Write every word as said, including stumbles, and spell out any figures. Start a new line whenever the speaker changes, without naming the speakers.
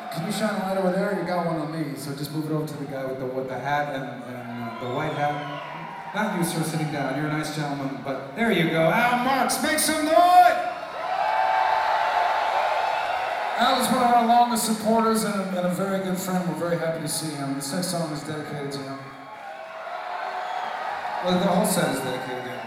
Can you shine a light over there? You got one on me, so just move it over to the guy with the with the hat and, and uh, the white hat. Not you, sir, sitting down. You're a nice gentleman, but there you go. Al Marks, make some noise! Al is one of our longest supporters and a, and a very good friend. We're very happy to see him. This next song is dedicated to him. Well, the whole set is dedicated to him.